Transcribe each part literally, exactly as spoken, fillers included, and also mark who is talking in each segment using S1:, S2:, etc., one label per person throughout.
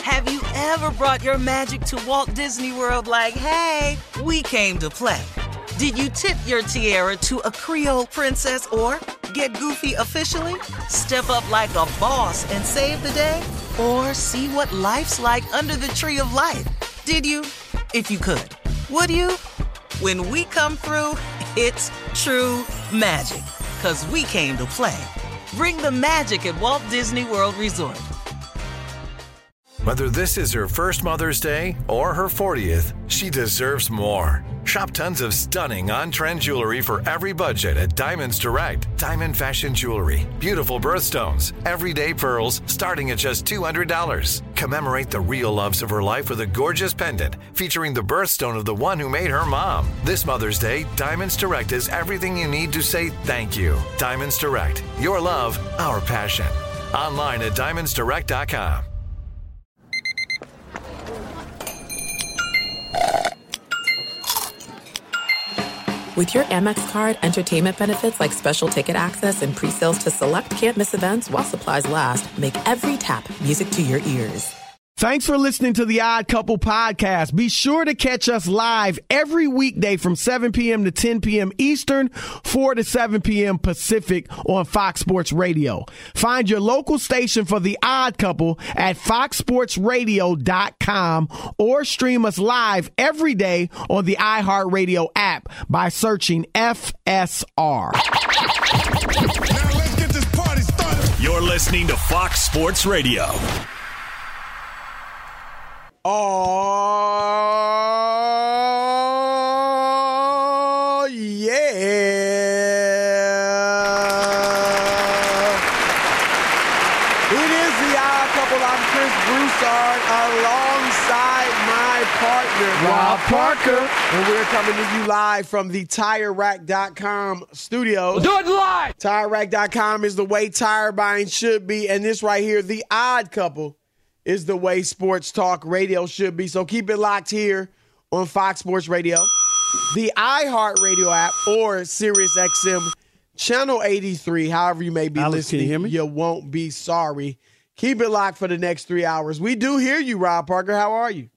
S1: Have you ever brought your magic to Walt Disney World like, hey, we came to play? Did you tip your tiara to a Creole princess or get goofy officially? Step up like a boss and save the day? Or see what life's like under the tree of life? Did you? If you could. Would you? When we come through, it's true magic. 'Cause we came to play. Bring the magic at Walt Disney World Resort.
S2: Whether this is her first Mother's Day or her fortieth, she deserves more. Shop tons of stunning on-trend jewelry for every budget at Diamonds Direct. Diamond fashion jewelry, beautiful birthstones, everyday pearls starting at just two hundred dollars. Commemorate the real loves of her life with a gorgeous pendant featuring the birthstone of the one who made her mom. This Mother's Day, Diamonds Direct is everything you need to say thank you. Diamonds Direct, your love, our passion. Online at diamonds direct dot com.
S3: With your Amex card, entertainment benefits like special ticket access and pre-sales to select can't-miss events while supplies last make every tap music to your ears.
S4: Thanks for listening to the Odd Couple podcast. Be sure to catch us live every weekday from seven p.m. to ten p.m. Eastern, four to seven p.m. Pacific on Fox Sports Radio. Find your local station for the Odd Couple at fox sports radio dot com or stream us live every day on the iHeartRadio app by searching F S R.
S5: Now let's get this party started.
S6: You're listening to Fox Sports Radio.
S4: Oh, yeah. It is the Odd Couple. I'm Chris Broussard alongside my partner, Rob Parker. And we're coming to you live from the tire rack dot com studios.
S7: Do it live!
S4: tire rack dot com is the way tire buying should be. And this right here, the Odd Couple, is the way sports talk radio should be. So keep it locked here on Fox Sports Radio, the iHeartRadio app, or Sirius X M Channel eighty-three. However you may be
S8: Alex,
S4: listening,
S8: can you hear me?
S4: You won't be sorry. Keep it locked for the next three hours. We do hear you, Rob Parker. How are you?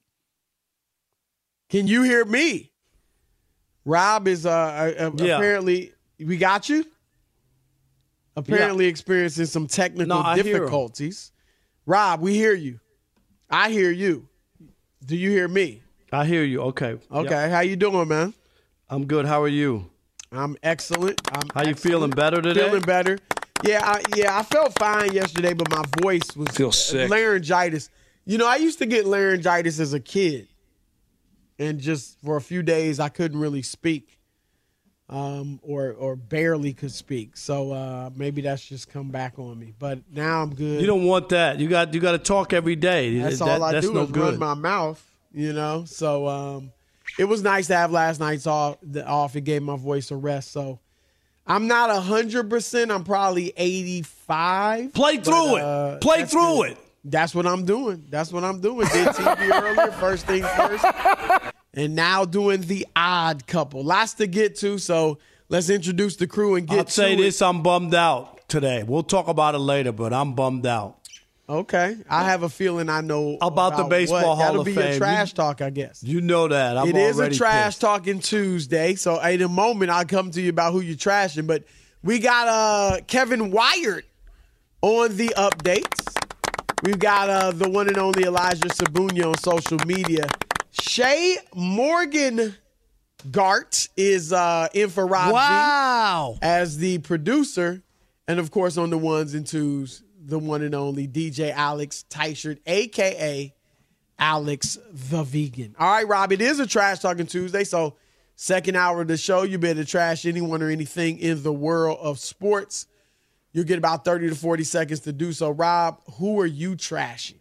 S4: Can you hear me? Rob is uh, uh,
S8: Yeah.
S4: apparently, we got you? Apparently
S8: Yeah.
S4: experiencing some technical
S8: No, I hear him.
S4: difficulties. Rob, we hear you. I hear you. Do you hear me?
S8: I hear you. Okay.
S4: Okay.
S8: Yep.
S4: How you doing, man?
S8: I'm good. How are you?
S4: I'm excellent. I'm
S8: How you
S4: excellent.
S8: feeling? Better today?
S4: Feeling better. Yeah, I, yeah. I felt fine yesterday, but my voice was
S7: Feel sick.
S4: laryngitis. You know, I used to get laryngitis as a kid, and just for a few days I couldn't really speak, um, or or barely could speak. So uh, maybe that's just come back on me. But now I'm good.
S8: You don't want that. You got you got to talk every day.
S4: That's
S8: That-
S4: all I
S8: that's
S4: do
S8: no
S4: is
S8: good.
S4: run my mouth, you know. So um, it was nice to have last night's off. The off it gave my voice a rest. So I'm not a hundred percent. I'm probably eighty-five.
S8: Play
S4: but,
S8: through
S4: uh,
S8: it. Play
S4: that's
S8: through
S4: good.
S8: it.
S4: That's what I'm doing. That's what I'm doing. Did T V earlier, first thing first, and now doing the Odd Couple. Lots to get to. So let's introduce the crew and get
S8: I'll say
S4: to
S8: this:
S4: it.
S8: I'm bummed out today. We'll talk about it later, but I'm bummed out.
S4: Okay, I have a feeling I know
S8: About the Baseball
S4: what.
S8: Hall
S4: That'll
S8: of
S4: be
S8: Fame.
S4: a trash talk, I guess.
S8: You know that. I'm
S4: It is a
S8: already
S4: trash
S8: pissed.
S4: talking Tuesday. So in a moment, I'll come to you about who you're trashing. But we got uh, Kevin Wyatt on the updates. We've got uh, the one and only Elijah Sabunia on social media. Shay Morgan Gart is uh, in for Rob
S8: Wow.
S4: G as the producer. And, of course, on the ones and twos, the one and only D J Alex Teichert, a k a. Alex the Vegan. All right, Rob, it is a Trash Talking Tuesday, so second hour of the show, you better trash anyone or anything in the world of sports. You'll get about thirty to forty seconds to do so. Rob, who are you trashing?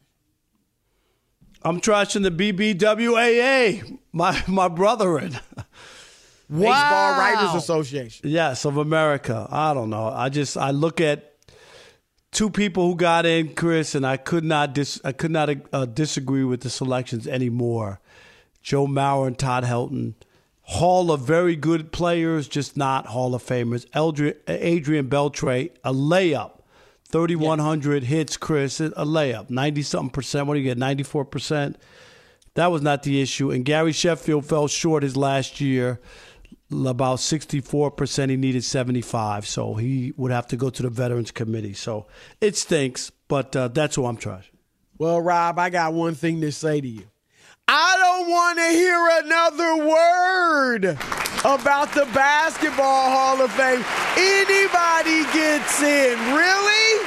S8: I'm trashing the B B W A A, my my brethren.
S4: Baseball Writers Association.
S8: Yes, of America. I don't know. I just I look at two people who got in, Chris, and I could not dis I could not uh, disagree with the selections anymore. Joe Mauer and Todd Helton, Hall of very good players, just not Hall of Famers. Eldri- Adrian Beltre, a layup thirty-one hundred yeah. hits, Chris, a layup, ninety-something percent. What do you get, ninety-four percent? That was not the issue. And Gary Sheffield fell short his last year, about sixty-four percent. He needed seventy-five, so he would have to go to the Veterans Committee. So it stinks, but uh, that's who I'm trashing.
S4: Well, Rob, I got one thing to say to you. I don't want to hear another word about the Basketball Hall of Fame. Anybody gets in, really?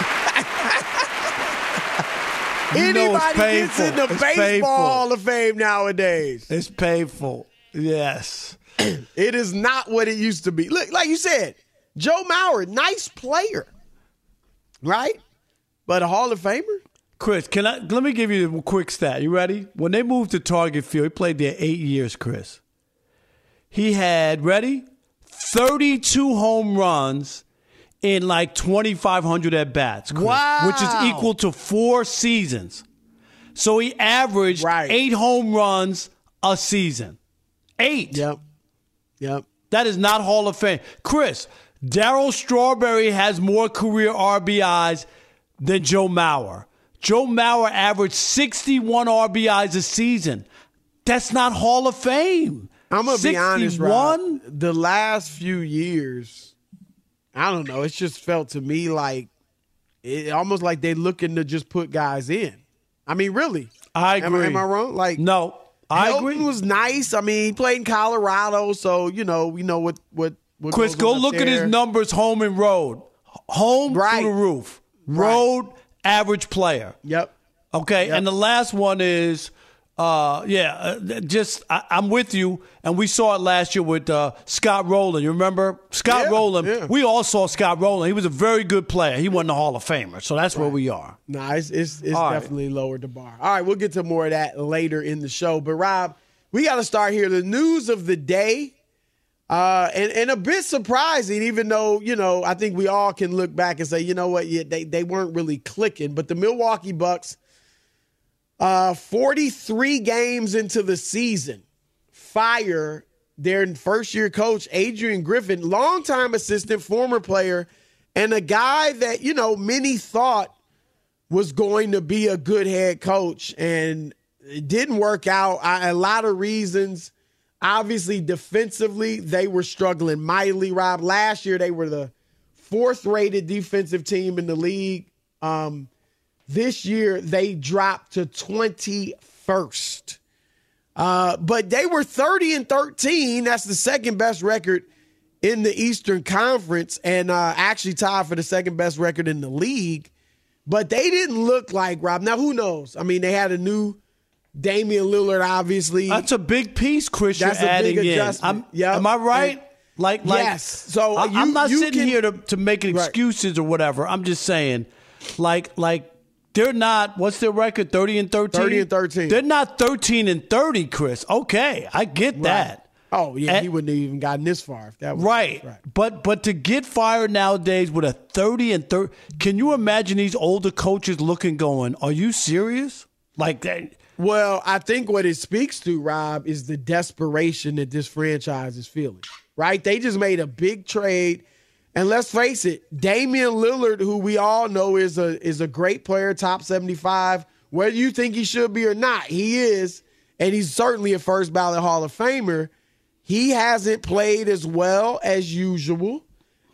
S8: You know
S4: Anybody gets in the
S8: it's
S4: Baseball
S8: painful.
S4: Hall of Fame nowadays.
S8: It's painful. Yes.
S4: It is not what it used to be. Look, like you said, Joe Mauer, nice player, right? But a Hall of Famer?
S8: Chris, can I let me give you a quick stat. You ready? When they moved to Target Field, he played there eight years, Chris. He had, ready? thirty-two home runs in like twenty-five hundred at-bats, Chris,
S4: wow.
S8: which is equal to four seasons. So he averaged
S4: right. eight
S8: home runs a season. Eight.
S4: Yep. Yep.
S8: That is not Hall of Fame. Chris, Darryl Strawberry has more career R B Is than Joe Mauer. Joe Mauer averaged sixty-one R B Is a season. That's not Hall of Fame.
S4: I'm going to be honest, Rob. The last few years, I don't know, it's just felt to me like, it almost like they're looking to just put guys in. I mean, really.
S8: I agree.
S4: Am, am I wrong? Like,
S8: no, I
S4: Helton
S8: agree.
S4: was nice. I mean, he played in Colorado, so, you know, we know what what, what
S8: Chris, go look at his numbers home and road. Home
S4: right.
S8: through the roof. Road,
S4: right.
S8: average player.
S4: Yep.
S8: Okay,
S4: yep.
S8: and the last one is, uh, yeah, uh, just I, I'm with you, and we saw it last year with uh, Scott Rowland. You remember? Scott
S4: yeah,
S8: Rowland,
S4: yeah.
S8: we all saw Scott Rowland. He was a very good player. He wasn't a Hall of Famer, so that's right. where we are.
S4: No, nah, it's, it's, it's definitely
S8: right.
S4: lowered the bar. All right, we'll get to more of that later in the show. But, Rob, we got to start here. The news of the day, uh, and, and a bit surprising, even though, you know, I think we all can look back and say, you know what, yeah, they, they weren't really clicking. But the Milwaukee Bucks, uh, forty-three games into the season, fire their first-year coach, Adrian Griffin, longtime assistant, former player, and a guy that, you know, many thought was going to be a good head coach, and it didn't work out. I, a lot of reasons. Obviously, defensively, they were struggling mightily, Rob. Last year, they were the fourth-rated defensive team in the league. Um, this year, they dropped to twenty-first. Uh, but they were thirty and thirteen. That's the second best record in the Eastern Conference, and uh, actually tied for the second best record in the league. But they didn't look like, Rob. Now, who knows? I mean, they had a new Damian Lillard, obviously.
S8: That's a big piece, Chris.
S4: That's
S8: you're
S4: a
S8: adding
S4: big
S8: in.
S4: adjustment.
S8: I'm,
S4: yep.
S8: Am I right?
S4: And,
S8: like, like,
S4: yes. So
S8: I,
S4: you,
S8: I'm not
S4: you
S8: sitting
S4: can,
S8: here to, to make excuses right. or whatever. I'm just saying, like, like they're not. What's their record? Thirty and thirteen.
S4: Thirty and thirteen.
S8: They're not thirteen and thirty, Chris. Okay, I get
S4: right.
S8: that.
S4: Oh yeah,
S8: and,
S4: he wouldn't have even gotten this far if that was
S8: right. right. But but to get fired nowadays with a thirty and thirty, can you imagine these older coaches looking, going, "Are you serious?" Like that.
S4: Well, I think what it speaks to, Rob, is the desperation that this franchise is feeling, right? They just made a big trade. And let's face it, Damian Lillard, who we all know is a is a great player, top seventy-five, whether you think he should be or not, he is, and he's certainly a first ballot Hall of Famer. He hasn't played as well as usual.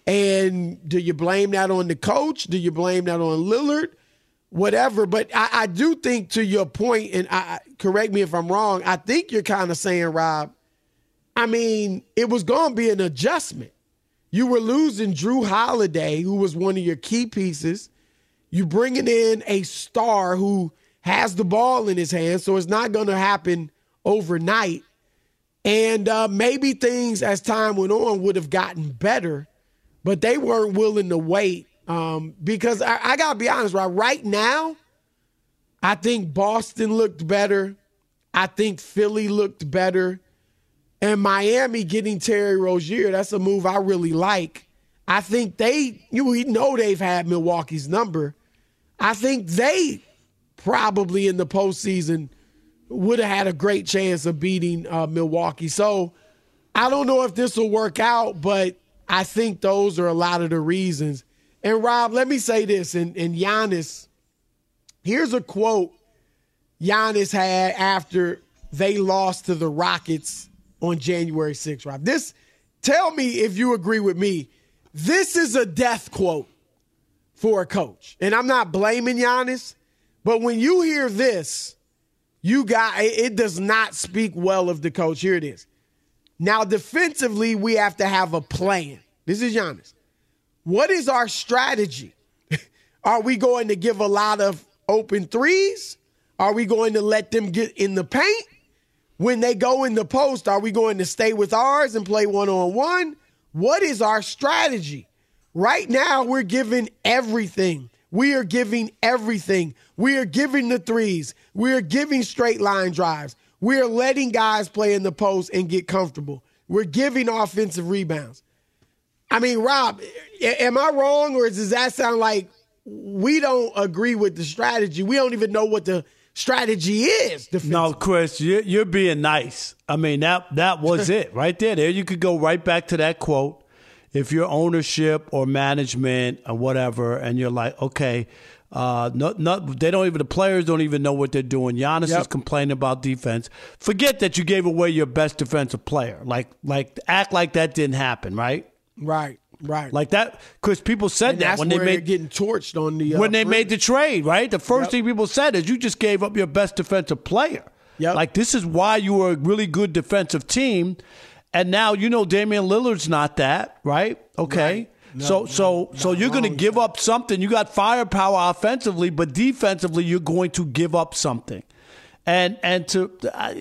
S4: And do you blame that on the coach? Do you blame that on Lillard? Whatever, but I, I do think, to your point, and I, correct me if I'm wrong, I think you're kind of saying, Rob, I mean, it was going to be an adjustment. You were losing Drew Holiday, who was one of your key pieces. You bringing in a star who has the ball in his hands, so it's not going to happen overnight. And uh, maybe things, as time went on, would have gotten better, but they weren't willing to wait. Um, because I, I got to be honest, right? Right now, I think Boston looked better. I think Philly looked better. And Miami getting Terry Rozier, that's a move I really like. I think they, you we know they've had Milwaukee's number. I think they probably in the postseason would have had a great chance of beating uh, Milwaukee. So I don't know if this will work out, but I think those are a lot of the reasons. And Rob, let me say this, and, and Giannis, here's a quote Giannis had after they lost to the Rockets on January sixth, Rob. This, tell me if you agree with me, this is a death quote for a coach. And I'm not blaming Giannis, but when you hear this, you got, it does not speak well of the coach. Here it is. Now, defensively, we have to have a plan. This is Giannis. What is our strategy? Are we going to give a lot of open threes? Are we going to let them get in the paint? When they go in the post, are we going to stay with ours and play one-on-one? What is our strategy? Right now, we're giving everything. We are giving everything. We are giving the threes. We are giving straight line drives. We are letting guys play in the post and get comfortable. We're giving offensive rebounds. I mean, Rob, am I wrong, or does that sound like we don't agree with the strategy? We don't even know what the strategy is.
S8: No, Chris, you're, you're being nice. I mean, that that was it right there. There you could go right back to that quote. If you're ownership or management or whatever, and you're like, okay, uh, no, no, they don't even, the players don't even know what they're doing. Giannis yep. is complaining about defense. Forget that you gave away your best defensive player. Like, like act like that didn't happen, right?
S4: Right, right.
S8: Like that, because people said
S4: and
S8: that
S4: that's
S8: when
S4: where
S8: they made
S4: they're getting torched on the uh,
S8: when they
S4: front.
S8: made the trade, right? The first
S4: yep.
S8: thing people said is you just gave up your best defensive player.
S4: Yep.
S8: Like, this is why you were a really good defensive team. And now, you know, Damian Lillard's not that, right? Okay.
S4: Right. No,
S8: so
S4: no,
S8: so so you're going to give up something. You got firepower offensively, but defensively you're going to give up something. And and to uh,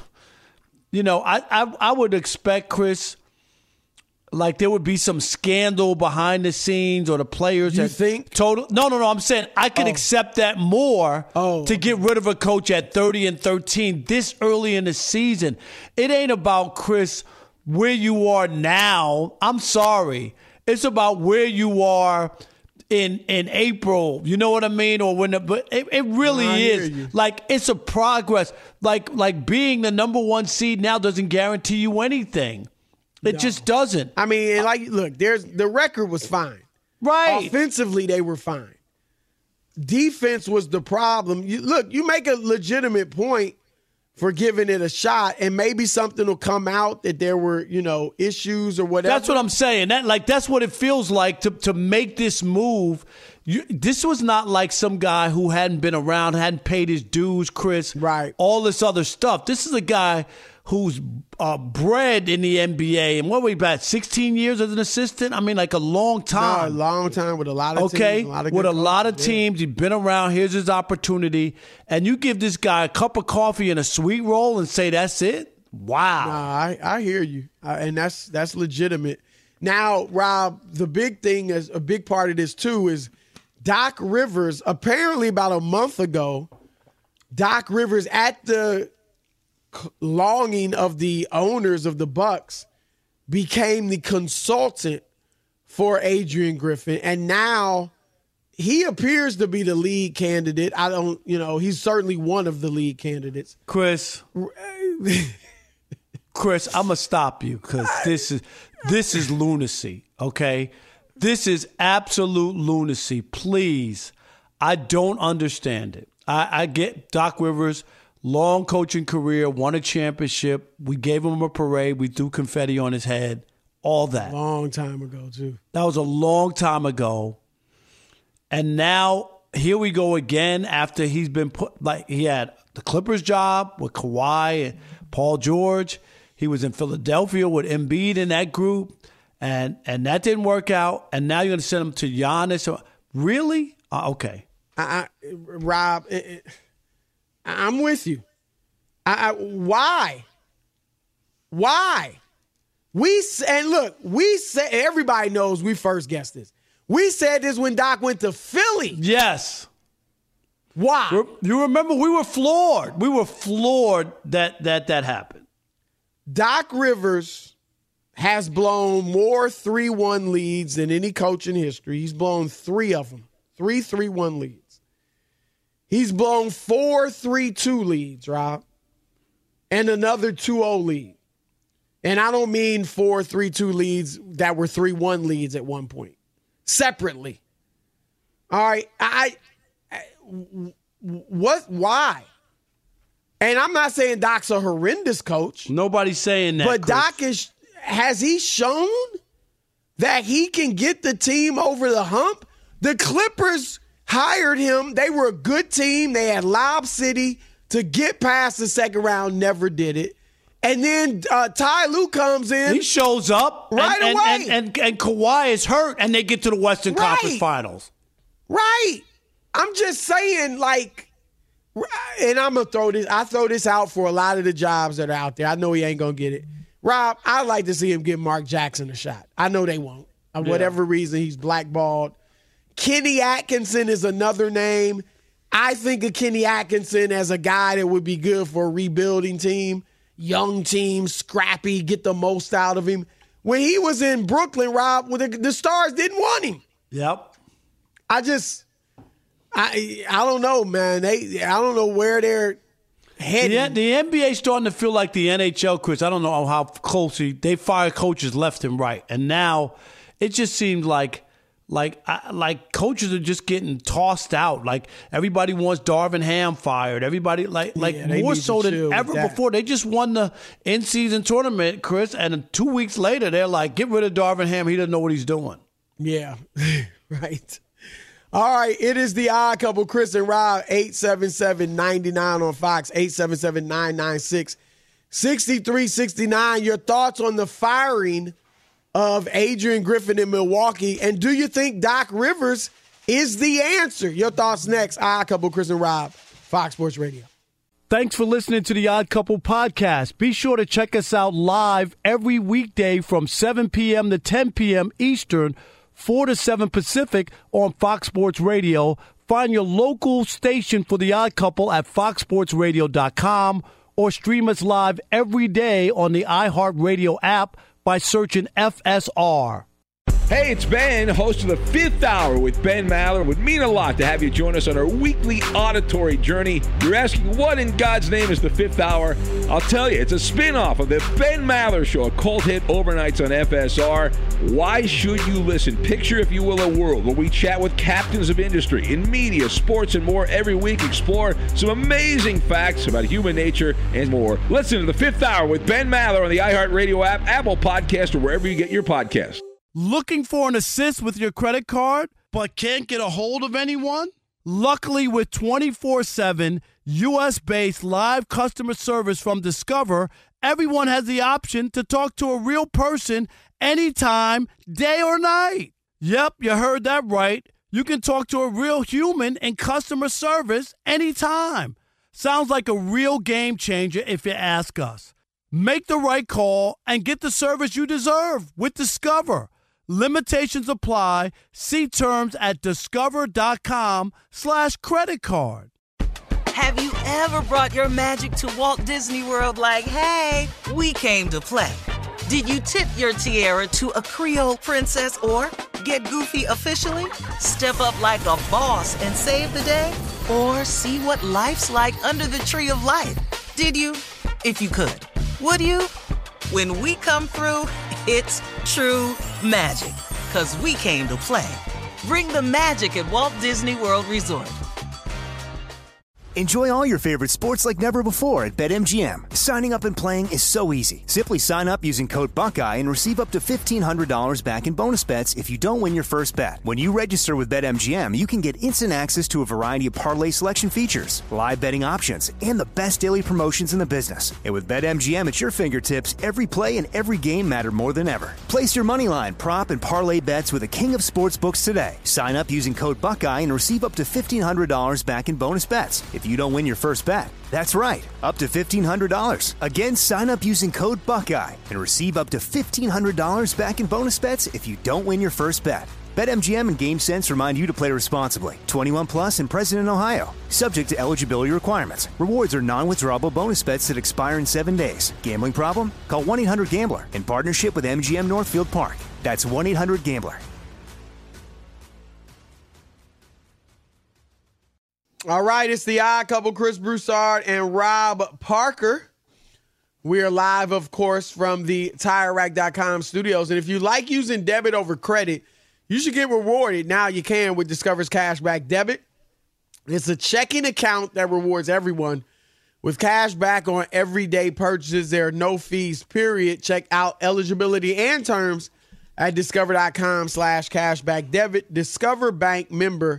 S8: you know, I, I I would expect, Chris, like there would be some scandal behind the scenes, or the players
S4: you
S8: that
S4: think
S8: total No, no, no, I'm saying I could
S4: oh.
S8: accept that more
S4: oh,
S8: to
S4: okay.
S8: get rid of a coach at thirty and thirteen this early in the season. It ain't about, Chris, where you are now. I'm sorry. It's about where you are in in April. You know what I mean? Or when the, but it, it really
S4: I
S8: is.
S4: hear you.
S8: Like, it's a progress. Like like being the number one seed now doesn't guarantee you anything. It
S4: No.
S8: just doesn't.
S4: I mean, like, look, there's the record was fine.
S8: Right.
S4: Offensively, they were fine. Defense was the problem. You, look, you make a legitimate point for giving it a shot, and maybe something will come out that there were, you know, issues or whatever.
S8: That's what I'm saying. That like that's what it feels like to to make this move. You, this was not like some guy who hadn't been around, hadn't paid his dues, Chris.
S4: Right.
S8: All this other stuff. This is a guy who's uh, bred in the N B A, and what were we about sixteen years as an assistant? I mean, like a long time.
S4: No, a long time with a lot of
S8: okay,
S4: teams. A lot of
S8: with a
S4: coaches.
S8: lot of
S4: yeah.
S8: teams. He's been around. Here's his opportunity, and you give this guy a cup of coffee and a sweet roll and say that's it. Wow.
S4: Nah, I, I hear you, uh, and that's that's legitimate. Now, Rob, the big thing is a big part of this too is Doc Rivers. Apparently, about a month ago, Doc Rivers, at the longing of the owners of the Bucks, became the consultant for Adrian Griffin, and now he appears to be the lead candidate. I don't, you know, he's certainly one of the lead candidates.
S8: Chris, Chris, I'm gonna stop you because this is this is lunacy. Okay, this is absolute lunacy. Please, I don't understand it. I, I get Doc Rivers. Long coaching career, won a championship. We gave him a parade. We threw confetti on his head. All that.
S4: Long time ago, too.
S8: That was a long time ago. And now here we go again after he's been put, like he had the Clippers job with Kawhi and Paul George. He was in Philadelphia with Embiid in that group. And and that didn't work out. And now you're going to send him to Giannis. Really? Uh, okay.
S4: I, I, Rob, it, it, I'm with you. I, I, why? Why? We and look, we said, everybody knows we first guessed this. We said this when Doc went to Philly.
S8: Yes.
S4: Why?
S8: You remember we were floored. We were floored that that that happened.
S4: Doc Rivers has blown more three one leads than any coach in history. He's blown three of them. Three three one leads. He's blown four three two leads, Rob, and another two oh lead. And I don't mean four three two leads that were three one leads at one point. Separately. All right. I, I what? Why? And I'm not saying Doc's a horrendous coach.
S8: Nobody's saying that.
S4: But
S8: Chris.
S4: Doc is has he shown that he can get the team over the hump? The Clippers hired him. They were a good team. They had Lob City to get past the second round, never did it. And then uh, Ty Lue comes in.
S8: He shows up
S4: right
S8: and,
S4: away.
S8: And, and, and, and Kawhi is hurt, and they get to the Western
S4: Right.
S8: Conference Finals.
S4: Right. I'm just saying, like, and I'm going to throw this, I throw this out for a lot of the jobs that are out there. I know he ain't going to get it. Rob, I'd like to see him give Mark Jackson a shot. I know they won't. For
S8: Yeah.
S4: whatever reason, he's blackballed. Kenny Atkinson is another name. I think of Kenny Atkinson as a guy that would be good for a rebuilding team. Young team, scrappy, get the most out of him. When he was in Brooklyn, Rob, the, the Stars didn't want him.
S8: Yep.
S4: I just, I I don't know, man. They I don't know where they're heading.
S8: The, the N B A starting to feel like the N H L, Chris. I don't know how closely they fire coaches left and right, and now it just seems like like I- like coaches are just getting tossed out. Like everybody wants Darvin Ham fired. Everybody like like
S4: Yeah, they
S8: more
S4: need
S8: so
S4: to
S8: than
S4: chill with
S8: ever
S4: that.
S8: before. They just won the in season tournament, Chris, and two weeks later they're like, get rid of Darvin Ham. He doesn't know what he's doing.
S4: Yeah, right. All right, it is the Odd Couple, Chris and Rob, eight seven seven, nine nine on Fox, eight seven seven, nine nine six, six three six nine. Your thoughts on the firing of Adrian Griffin in Milwaukee, and do you think Doc Rivers is the answer? Your thoughts next. Odd Couple, Chris and Rob, Fox Sports Radio.
S8: Thanks for listening to the Odd Couple podcast. Be sure to check us out live every weekday from seven p.m. to ten p.m. Eastern, four to seven Pacific on Fox Sports Radio. Find your local station for the Odd Couple at fox sports radio dot com or stream us live every day on the iHeartRadio app by searching F S R.
S7: Hey, it's Ben, host of The Fifth Hour with Ben Maller. It would mean a lot to have you join us on our weekly auditory journey. You're asking, what in God's name is The Fifth Hour? I'll tell you, it's a spin-off of The Ben Maller Show, a cult hit overnights on F S R. Why should you listen? Picture, if you will, a world where we chat with captains of industry in media, sports, and more every week. Explore some amazing facts about human nature and more. Listen to The Fifth Hour with Ben Maller on the iHeartRadio app, Apple Podcast, or wherever you get your podcasts.
S8: Looking for an assist with your credit card, but can't get a hold of anyone? Luckily, with twenty-four seven U S-based live customer service from Discover, everyone has the option to talk to a real person anytime, day or night. Yep, you heard that right. You can talk to a real human in customer service anytime. Sounds like a real game changer if you ask us. Make the right call and get the service you deserve with Discover. Limitations apply. See terms at discover.com slash credit card.
S1: Have you ever brought your magic to Walt Disney World like, hey, we came to play? Did you tip your tiara to a Creole princess or get goofy officially? Step up like a boss and save the day? Or see what life's like under the tree of life? Did you? If you could. Would you? When we come through, it's true magic. 'Cause we came to play. Bring the magic at Walt Disney World Resort.
S9: Enjoy all your favorite sports like never before at BetMGM. Signing up and playing is so easy. Simply sign up using code Buckeye and receive up to fifteen hundred dollars back in bonus bets if you don't win your first bet. When you register with BetMGM, you can get instant access to a variety of parlay selection features, live betting options, and the best daily promotions in the business. And with BetMGM at your fingertips, every play and every game matter more than ever. Place your moneyline, prop, and parlay bets with the king of sportsbooks today. Sign up using code Buckeye and receive up to fifteen hundred dollars back in bonus bets if you don't win your first bet. That's right, up to fifteen hundred dollars. Again, sign up using code Buckeye and receive up to fifteen hundred dollars back in bonus bets if you don't win your first bet. BetMGM and GameSense remind you to play responsibly. twenty-one plus and present in Ohio. Subject to eligibility requirements. Rewards are non-withdrawable bonus bets that expire in seven days. Gambling problem? Call one eight hundred gambler in partnership with M G M Northfield Park. That's one eight hundred gambler.
S4: All right, it's the Odd Couple, Chris Broussard and Rob Parker. We are live, of course, from the Tire Rack dot com studios. And if you like using debit over credit, You should get rewarded. Now you can with Discover's Cashback Debit. It's a checking account that rewards everyone with cash back on everyday purchases. There are no fees, period. Check out eligibility and terms at discover.com slash cashback debit. Discover Bank member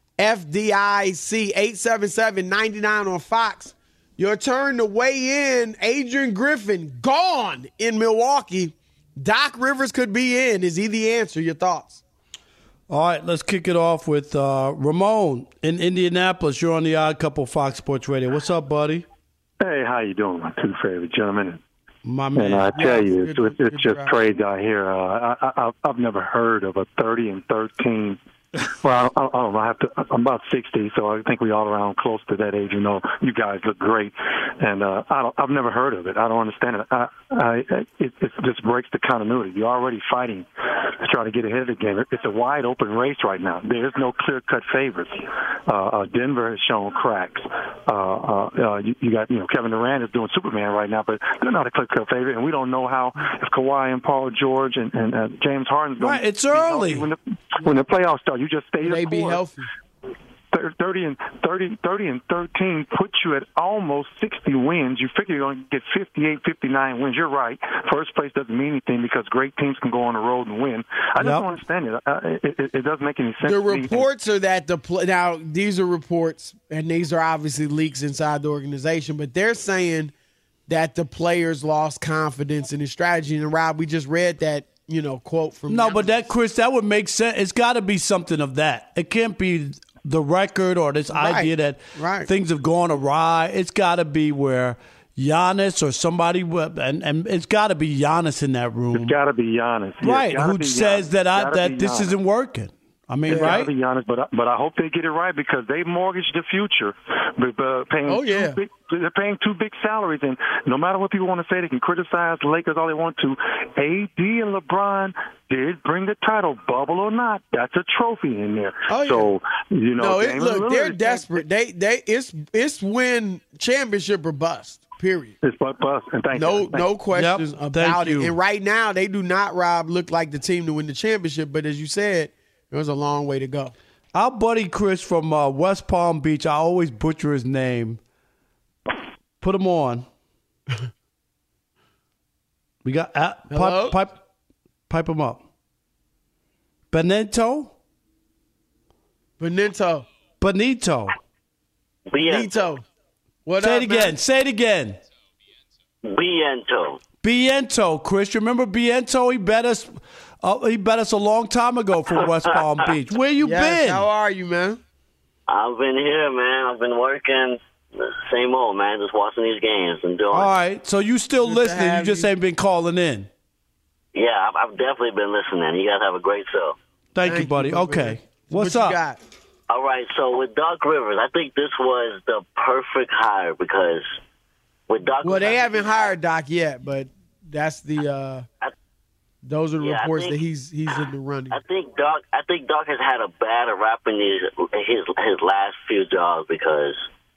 S4: F D I C. Eight seven seven, nine nine on Fox. Your turn to weigh in. Adrian Griffin gone in Milwaukee. Doc Rivers could be in. Is he the answer? Your thoughts?
S8: All right, let's kick it off with uh, Ramon in Indianapolis. You're on the Odd Couple Fox Sports Radio. What's up, buddy?
S10: Hey, how you doing, my two favorite gentlemen?
S8: My man.
S10: And I tell you,
S4: Good-
S10: it's, it's
S4: good
S10: just
S4: job.
S10: trades out here. Uh, I, I, I've never heard of a thirty and thirteen. Well, I, I don't know. I have to. I'm about sixty, so I think we all around close to that age. You know, you guys look great, and uh, I don't, I've never heard of it. I don't understand it. I, I, it. It just breaks the continuity. You're already fighting to try to get ahead of the game. It's a wide open race right now. There is no clear cut favorites. Uh, uh, Denver has shown cracks. Uh, uh, uh, you, you got, you know, Kevin Durant is doing Superman right now, but they're not a clear cut favorite, and we don't know how if Kawhi and Paul George and, and uh, James Harden's going.
S8: Right, it's early.
S10: When the, when the playoffs start, you just stay the
S4: They be
S10: course.
S4: healthy.
S10: thirty and thirty, thirty and thirteen puts you at almost sixty wins. You figure you're going to get fifty-eight, fifty-nine wins. You're right. First place doesn't mean anything because great teams can go on the road and win. I just
S8: Yep.
S10: don't understand it. Uh, it, it. It doesn't make any sense.
S4: The
S10: to me.
S4: reports are that the pl- now these are reports, and these are obviously leaks inside the organization, but they're saying that the players lost confidence in his strategy. And Rob, we just read that, you know, quote from
S8: No, but that, Chris, that would make sense. It's got to be something of that. It can't be the record or this
S4: Right.
S8: idea that
S4: Right.
S8: things have gone awry. It's got to be where Giannis or somebody, wi- and, and it's got to be Giannis in that room.
S10: It's got to be Giannis. Yeah,
S8: Right,
S10: it's gotta
S8: who
S10: be
S8: says
S10: Giannis.
S8: that I
S10: Gotta
S8: that
S10: be
S8: this
S10: Giannis.
S8: isn't working. I mean,
S10: It's
S8: right?
S10: gotta be Giannis, but I, but I hope they get it right because they mortgaged the future. But, uh, paying
S4: Oh, yeah.
S10: two big, they're paying two big salaries, and no matter what people want to say, they can criticize the Lakers all they want to. A D and LeBron did bring the title, bubble or not. That's a trophy in there.
S4: Oh, yeah.
S10: So you know,
S4: No, it,
S10: Damian
S4: look, they're
S10: Lillard-
S4: desperate. They they it's it's win championship or bust. Period.
S10: It's but bust, and thank
S4: No
S10: you. Thank
S4: no
S10: you.
S4: questions
S8: Yep,
S4: about
S8: thank
S4: it.
S8: you.
S4: And right now they do not, Rob, look like the team to win the championship. But as you said, there's a long way to go.
S8: Our buddy Chris from uh, West Palm Beach, I always butcher his name. Put him on. We got uh,
S4: Hello?
S8: pipe, pipe, pipe him up. Benito,
S4: Benito,
S8: Benito.
S4: Benito. What
S8: Say
S4: up,
S8: it again.
S4: man?
S8: Say it again.
S11: Biento.
S8: Biento, Chris. You remember Biento? He bet us. Uh, he bet us a long time ago from West Palm Beach. Where you
S4: Yes,
S8: been?
S4: how are you, man?
S11: I've been here, man. I've been working. Same old, man. Just watching these games and doing.
S8: All right. So you still
S4: Good to
S8: listening? You
S4: have
S8: just
S4: you.
S8: ain't been calling in.
S11: Yeah, I've, I've definitely been listening. You guys have a great show.
S8: Thank,
S4: Thank
S8: you, buddy.
S4: you,
S8: Okay.
S4: man.
S8: What's
S4: what
S8: up?
S4: You got?
S11: All right, so with Doc Rivers, I think this was the perfect hire because with Doc
S4: Well, they
S11: Rivers,
S4: haven't hired Doc yet, but that's the. Uh,
S11: I-
S4: those are the
S11: Yeah, I
S4: reports
S11: think-
S4: that he's he's in the running.
S11: I think Doc. I think Doc has had a bad rap in his his his last few jobs because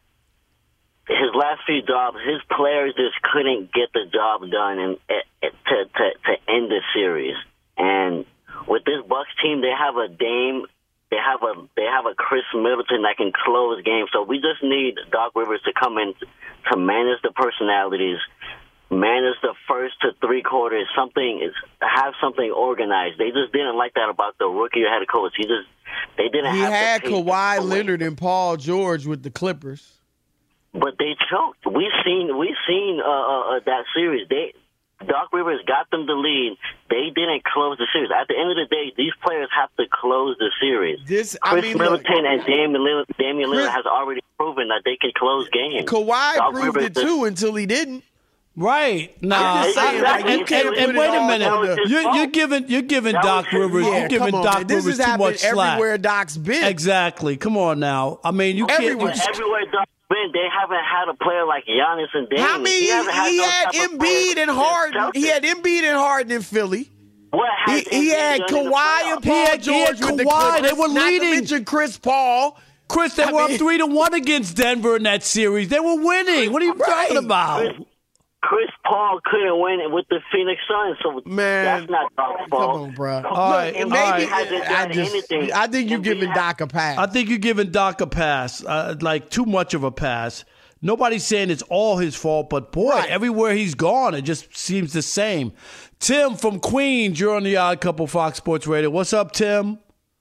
S11: his last few jobs, his players just couldn't get the job done and to to to end the series. And with this Bucks team, they have a Dame, they have a they have a Chris Middleton that can close games. So we just need Doc Rivers to come in to manage the personalities. Manage the first to three quarters, something is have something organized. They just didn't like that about the rookie head coach. He just they didn't.
S4: He
S11: have
S4: had
S11: the patience
S4: Kawhi
S11: to wait.
S4: Leonard and Paul George with the Clippers.
S11: But they choked. We seen we seen uh, uh, uh, that series. They Doc Rivers got them the lead. They didn't close the series. At the end of the day, these players have to close the series.
S4: This, I
S11: Chris
S4: mean, look,
S11: Middleton and Damian Lillard, Damian Lillard
S4: Chris-
S11: has already proven that they can close games.
S4: Kawhi
S11: Doc
S4: proved
S11: Rivers
S4: it
S11: just-
S4: too until he didn't.
S8: Right. Nah.
S4: just saying,
S8: I-
S4: like,
S8: I-
S4: you
S8: and,
S4: can't
S8: and-
S4: put
S8: and
S4: it
S8: wait a
S4: all
S8: minute.
S4: on the-
S8: You're, you're giving you're giving
S11: That
S8: Doc
S11: was his
S8: Rivers.
S11: fault.
S8: You're
S4: Yeah,
S8: giving
S4: come on,
S8: Doc
S4: man. This
S8: Rivers
S4: has
S8: too much
S4: happened
S8: slack.
S4: everywhere Doc's been.
S8: Exactly. Come on now. I mean, you can't.
S4: Everywhere.
S8: You,
S11: Everywhere Doc's been, they haven't had a player like Giannis and Damian.
S4: How many?
S11: He,
S4: He,
S11: hasn't had
S4: he
S11: those
S4: had
S11: type of
S4: Embiid
S11: players
S4: and
S11: since
S4: Harden. He
S11: Celtics.
S4: had Embiid and Harden in Philly.
S11: What
S4: He,
S11: has
S4: he
S11: Embiid
S4: had
S11: done in the
S4: Kawhi
S11: playoffs?
S4: and Paul
S8: He had- he
S4: George
S8: had
S4: with the
S8: Kawhi.
S4: Clippers.
S8: They were
S4: Not
S8: leading.
S4: to mention Chris Paul.
S8: Chris, they
S4: I
S8: were
S4: mean-
S8: up three to one against Denver in that series. They were winning. What are you
S4: Right.
S8: talking about?
S11: Chris Paul couldn't win it with the Phoenix Suns, so
S12: Man,
S11: that's not Doc's fault.
S12: Come on, bro.
S8: All right,
S11: And
S8: all
S11: maybe
S8: right.
S11: hasn't
S12: I
S11: done
S12: just,
S11: anything.
S12: I think you're
S11: And
S12: giving
S11: we
S12: Doc a pass.
S8: I think you're giving Doc a pass, uh, like too much of a pass. Nobody's saying it's all his fault, but boy,
S12: Right.
S8: everywhere he's gone, it just seems the same. Tim from Queens, you're on the Odd Couple Fox Sports Radio. What's up, Tim?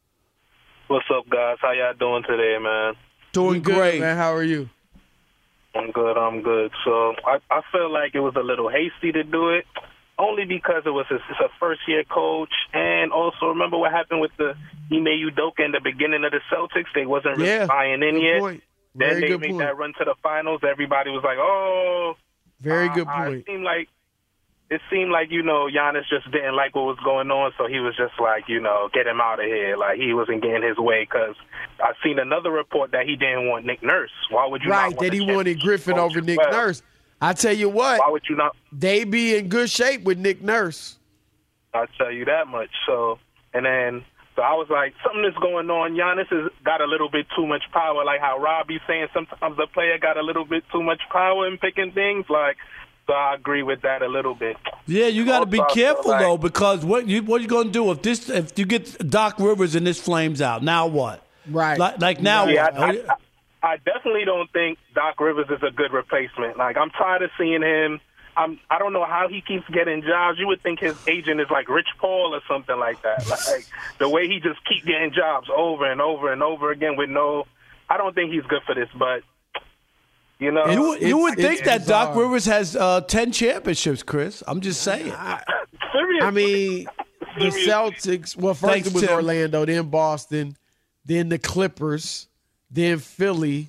S13: What's up, guys? How y'all doing today, man?
S8: Doing
S12: Good,
S8: great.
S12: man. How are you?
S13: I'm good. I'm good. So I, I feel like it was a little hasty to do it, only because it was a, it's a first-year coach, and also remember what happened with the Ime Udoka in the beginning of the Celtics. They wasn't really
S12: Yeah,
S13: buying in
S12: good
S13: yet.
S12: point.
S13: Then
S12: Very
S13: they
S12: good
S13: made
S12: point.
S13: that run to the finals. Everybody was like, "Oh."
S12: Very
S13: uh,
S12: good
S13: uh,
S12: point.
S13: It seemed like it seemed like you know Giannis just didn't like what was going on, so he was just like, you know, get him out of here. Like he wasn't getting his way because I seen another report that he didn't want Nick Nurse. Why would you not
S12: Right,
S13: want
S12: that
S13: the
S12: he wanted
S13: championship
S12: Griffin
S13: coach
S12: over
S13: as
S12: Nick
S13: well?
S12: Nurse. I tell you what,
S13: Why would you not?
S12: they be in good shape with Nick Nurse.
S13: I'll tell you that much. So, and then, so I was like, something is going on. Giannis has got a little bit too much power. Like how Robbie's saying sometimes the player got a little bit too much power in picking things. Like, so I agree with that a little bit.
S8: Yeah, you got to be
S13: Also,
S8: careful
S13: like-
S8: though, because what you what you going to do if this if you get Doc Rivers and this flames out? Now what?
S12: Right.
S8: Like, like now
S13: Yeah,
S8: what?
S13: I, I, I definitely don't think Doc Rivers is a good replacement. Like, I'm tired of seeing him. I'm, I don't know how he keeps getting jobs. You would think his agent is like Rich Paul or something like that. Like, the way he just keep getting jobs over and over and over again with no – I don't think he's good for this, but, you know.
S8: you would- you would
S12: it's
S8: think that
S12: bizarre.
S8: Doc Rivers has uh, ten championships, Chris. I'm just saying.
S13: Seriously.
S12: I mean, the Celtics. Well, first
S8: Thanks,
S12: it was
S8: Tim.
S12: Orlando, then Boston, then the Clippers, then Philly.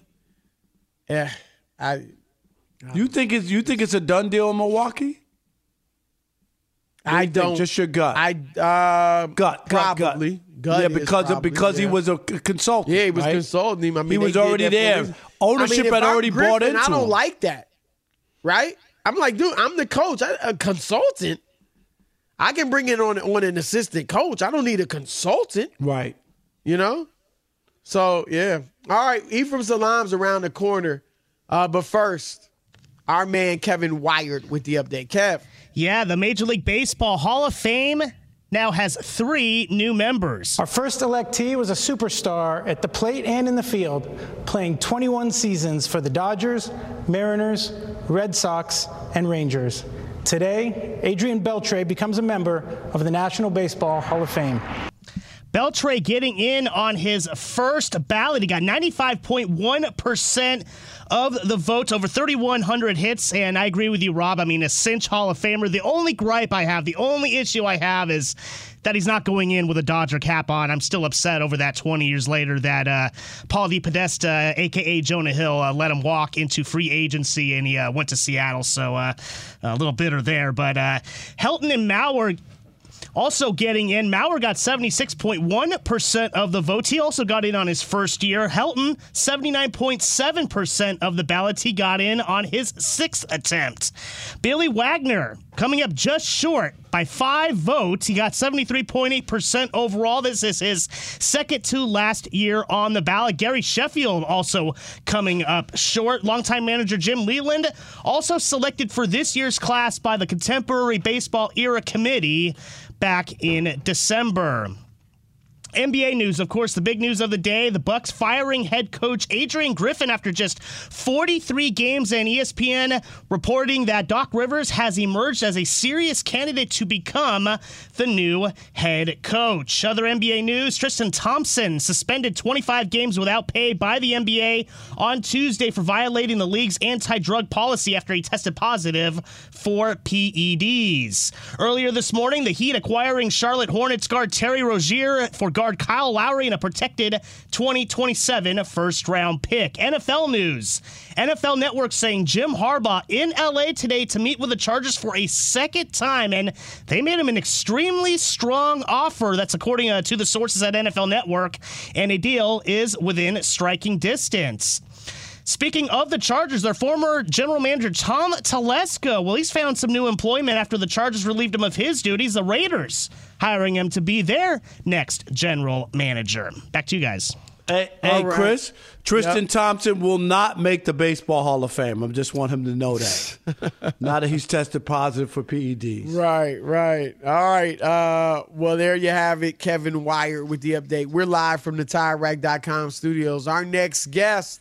S12: Eh, I
S8: You think it's you think it's a done deal in Milwaukee? What do
S12: I
S8: you think?
S12: don't.
S8: Just your gut.
S12: I uh,
S8: gut, gut,
S12: probably.
S8: gut.
S12: Gut
S8: yeah,
S12: is
S8: because
S12: probably,
S8: because he
S12: yeah.
S8: was a c- consultant.
S12: Yeah, he was
S8: right?
S12: consulting him. I mean,
S8: He
S12: they
S8: was
S12: did
S8: already
S12: that for
S8: there.
S12: reason.
S8: Ownership
S12: I mean, if
S8: had
S12: I'm
S8: already
S12: Griffin,
S8: bought into
S12: I don't
S8: him.
S12: like that, right? I'm like, dude, I'm the coach. I, a consultant. I can bring in on on an assistant coach. I don't need a consultant.
S8: Right.
S12: You know? So, yeah. All right, Ephraim Salam's around the corner. Uh, but first, our man Kevin Wired with the update. Kev.
S14: Yeah, the Major League Baseball Hall of Fame now has three new members.
S15: Our first electee was a superstar at the plate and in the field, playing twenty-one seasons for the Dodgers, Mariners, Red Sox, and Rangers. Today, Adrian Beltre becomes a member of the National Baseball Hall of Fame.
S14: Beltre getting in on his first ballot. He got ninety-five point one percent of the votes, over thirty-one hundred hits, and I agree with you, Rob. I mean, a cinch Hall of Famer. The only gripe I have, the only issue I have is that he's not going in with a Dodger cap on. I'm still upset over that twenty years later that uh, Paul DePodesta, a k a. Jonah Hill, uh, let him walk into free agency, and he uh, went to Seattle, so uh, a little bitter there. But uh, Helton and Mauer also getting in. Mauer got seventy-six point one percent of the votes. He also got in on his first year. Helton, seventy-nine point seven percent of the ballots. He got in on his sixth attempt. Billy Wagner coming up just short by five votes. He got seventy-three point eight percent overall. This is his second to last year on the ballot. Gary Sheffield also coming up short. Longtime manager Jim Leland also selected for this year's class by the Contemporary Baseball Era Committee back in December. N B A news, of course, the big news of the day, the Bucks firing head coach Adrian Griffin after just forty-three games, and E S P N reporting that Doc Rivers has emerged as a serious candidate to become the new head coach. Other N B A news, Tristan Thompson suspended twenty-five games without pay by the N B A on Tuesday for violating the league's anti-drug policy after he tested positive for P E Ds. Earlier this morning, the Heat acquiring Charlotte Hornets guard Terry Rozier for guard Kyle Lowry and a protected twenty twenty-seven first-round pick. N F L news. N F L Network saying Jim Harbaugh in L A today to meet with the Chargers for a second time, and they made him an extremely strong offer. That's according uh, to the sources at N F L Network, and a deal is within striking distance. Speaking of the Chargers, their former general manager, Tom Telesco, well, he's found some new employment after the Chargers relieved him of his duties. The Raiders hiring him to be their next general manager. Back to you guys.
S8: Hey, hey
S12: right.
S8: Chris, Tristan
S12: Yep.
S8: Thompson will not make the Baseball Hall of Fame. I just want him to know that. Now that he's tested positive for P E Ds.
S12: Right, right. All right. Uh, well, there you have it. Kevin Wyatt with the update. We're live from the Tire Rack dot com studios. Our next guest,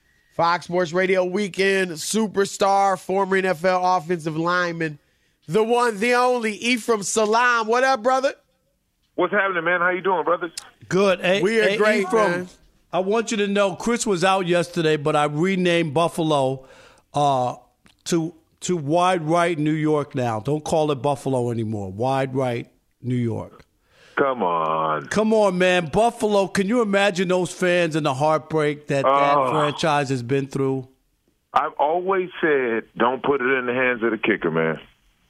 S12: Fox Sports Radio Weekend superstar, former N F L offensive lineman, the one, the only, Ephraim Salaam. What up, brother?
S16: What's happening, man? How you doing, brothers?
S8: Good. Hey,
S12: We are
S8: hey,
S12: great,
S8: Ephraim,
S12: man.
S8: I want you to know Chris was out yesterday, but I renamed Buffalo uh, to to Wide Right New York now. Don't call it Buffalo anymore. Wide Right New York.
S16: Come on.
S8: Come on, man. Buffalo, can you imagine those fans and the heartbreak that that
S16: Oh.
S8: franchise has been through?
S16: I've always said, don't put it in the hands of the kicker, man.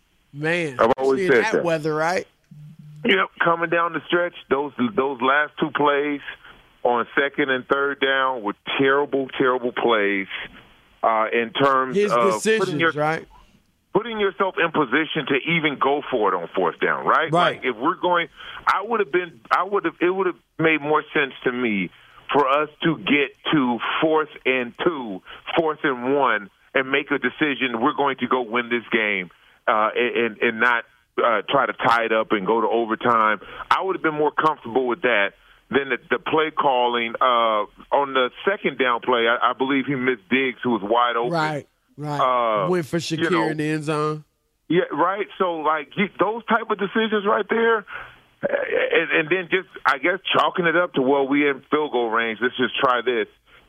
S12: Man,
S16: I've always
S12: especially in
S16: said
S12: that
S16: that.
S12: weather, right?
S16: Yep, coming down the stretch, those those last two plays on second and third down were terrible, terrible plays uh, in terms
S12: His
S16: of
S12: decisions,
S16: putting, your,
S12: right?
S16: putting yourself in position to even go for it on fourth down, right?
S8: Right.
S16: Like if we're going, I would have been, I would have, it would have made more sense to me for us to get to fourth and two, fourth and one, and make a decision. We're going to go win this game, uh, and and not. Uh, try to tie it up and go to overtime. I would have been more comfortable with that than the, the play calling. Uh, on the second down play, I, I believe he missed Diggs, who was wide open.
S12: Right, right.
S16: Uh,
S12: Went for Shakir
S16: you know,
S12: in the end zone.
S16: Yeah, right. So, like, you, those type of decisions right there, and, and then just, I guess, chalking it up to, well, we in field goal range. Let's just try this.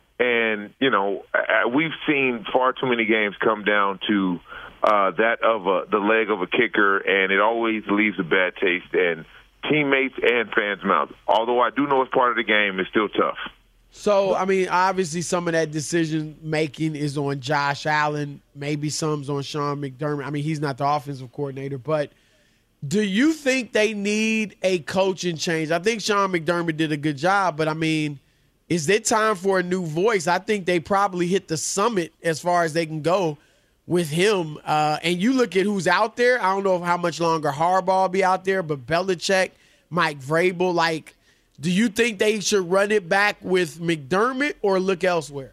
S16: And, you know, we've seen far too many games come down to uh, that of a, the leg of a kicker, and it always leaves a bad taste in teammates and fans' mouths. Although I do know it's part of the game, it's still tough.
S12: So, I mean, obviously some of that decision-making is on Josh Allen. Maybe some's on Sean McDermott. I mean, he's not the offensive coordinator. But do you think they need a coaching change? I think Sean McDermott did a good job, but, I mean, is it time for a new voice? I think they probably hit the summit as far as they can go with him. Uh, and you look at who's out there. I don't know how much longer Harbaugh will be out there, but Belichick, Mike Vrabel, like, do you think they should run it back with McDermott or look elsewhere?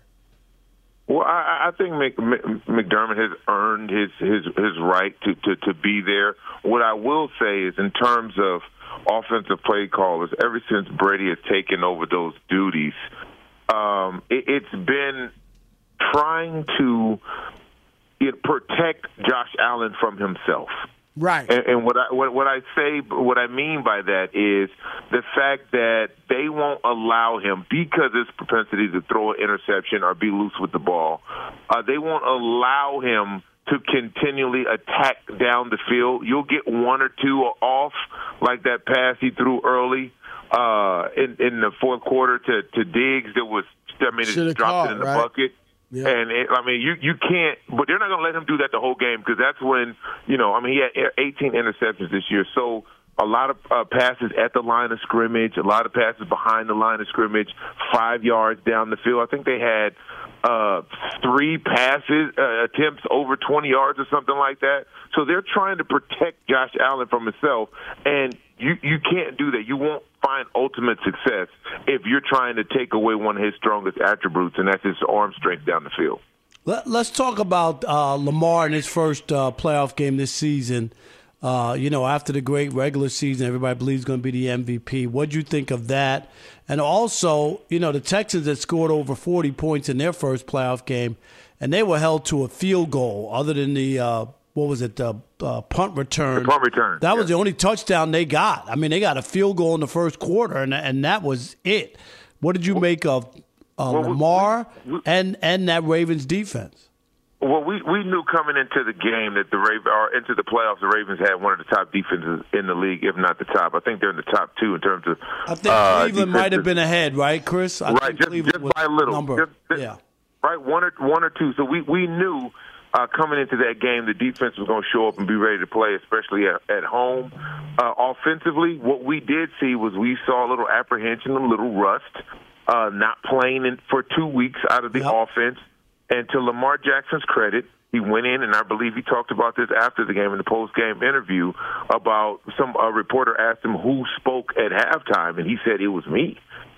S16: Well, I, I think Mc, McDermott has earned his his, his right to, to, to be there. What I will say is in terms of offensive play callers, ever since Brady has taken over those duties, um, it, it's been trying to it, protect Josh Allen from himself.
S12: Right.
S16: And, and what I what, what I say, what I mean by that is the fact that they won't allow him, because his propensity to throw an interception or be loose with the ball, uh, they won't allow him to continually attack down the field. You'll get one or two off, like that pass he threw early uh, in, in the fourth quarter to, to Diggs that was, I mean,
S12: Should've
S16: it dropped
S12: caught,
S16: it in the
S12: right?
S16: bucket.
S12: Yeah.
S16: And, it, I mean, you, you can't – but they're not going to let him do that the whole game, because that's when, you know, I mean, he had eighteen interceptions this year. So a lot of uh, passes at the line of scrimmage, a lot of passes behind the line of scrimmage, five yards down the field. I think they had uh, three passes, uh, attempts over twenty yards or something like that. So they're trying to protect Josh Allen from himself, and you, you can't do that. You won't find ultimate success if you're trying to take away one of his strongest attributes, and that's his arm strength down the field.
S8: Let, let's talk about uh, Lamar in his first uh, playoff game this season. Uh, you know, after the great regular season, everybody believes he's going to be the M V P. What do you think of that? And also, you know, the Texans had scored over forty points in their first playoff game, and they were held to a field goal other than the, uh, what was it, the uh, punt return.
S16: The punt return.
S8: That
S16: yeah.
S8: was the only touchdown they got. I mean, they got a field goal in the first quarter, and and that was it. What did you make of uh,
S16: well, we-
S8: Lamar
S16: we- we-
S8: and, and that Ravens defense?
S16: Well, we, we knew coming into the game that the Ravens, or into the playoffs, the Ravens had one of the top defenses in the league, if not the top. I think they're in the top two in terms of.
S8: I think
S16: uh,
S8: Cleveland might have
S16: defenses.
S8: been ahead, right, Chris? I
S16: right,
S8: think
S16: just,
S8: Cleveland
S16: just
S8: was
S16: by a little.
S8: number.
S16: Just- just-
S8: yeah.
S16: Right, one or one or two. So we we knew uh, coming into that game the defense was going to show up and be ready to play, especially at, at home. Uh, offensively, what we did see was we saw a little apprehension, a little rust, uh, not playing in, for two weeks out of the
S8: Yep.
S16: offense. And to Lamar Jackson's credit, he went in, and I believe he talked about this after the game in the post-game interview about some a reporter asked him who spoke at halftime, and he said it was me.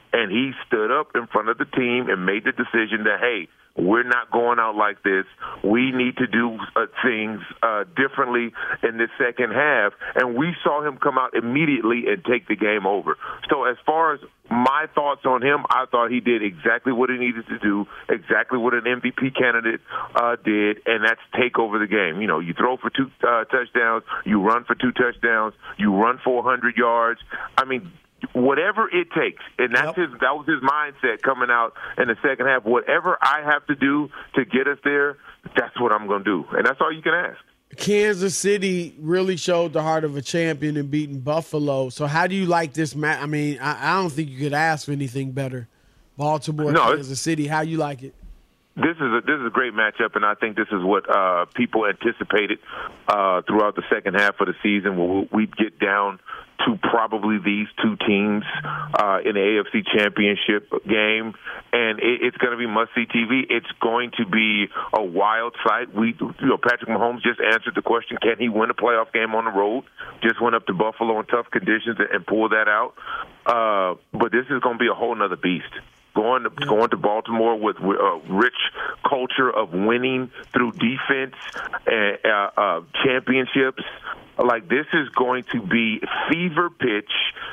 S16: And he stood up in front of the team and made the decision that, hey, we're not going out like this. We need to do uh, things uh, differently in the second half. And we saw him come out immediately and take the game over. So as far as my thoughts on him, I thought he did exactly what he needed to do, exactly what an M V P candidate uh, did, and that's take over the game. You know, you throw for two uh, touchdowns, you run for two touchdowns, you run for one hundred yards. I mean, whatever it takes, and that's yep. his. That was his mindset coming out in the second half. Whatever I have to do to get us there, that's what I'm going to do, and that's all you can ask.
S12: Kansas City really showed the heart of a champion in beating Buffalo. So how do you like this match? I mean, I, I don't think you could ask for anything better. Baltimore, no, Kansas City. How you like it?
S16: This is a, this is a great matchup, and I think this is what uh, people anticipated uh, throughout the second half of the season, where we'd get down to probably these two teams uh, in the A F C Championship game, and it, it's going to be must-see T V. It's going to be a wild sight. We, you know, Patrick Mahomes just answered the question: can he win a playoff game on the road? Just went up to Buffalo in tough conditions and, and pulled that out. Uh, but this is going to be a whole nother beast. Going to, going to Baltimore with a rich culture of winning through defense and uh, uh, championships. Like, this is going to be fever pitch,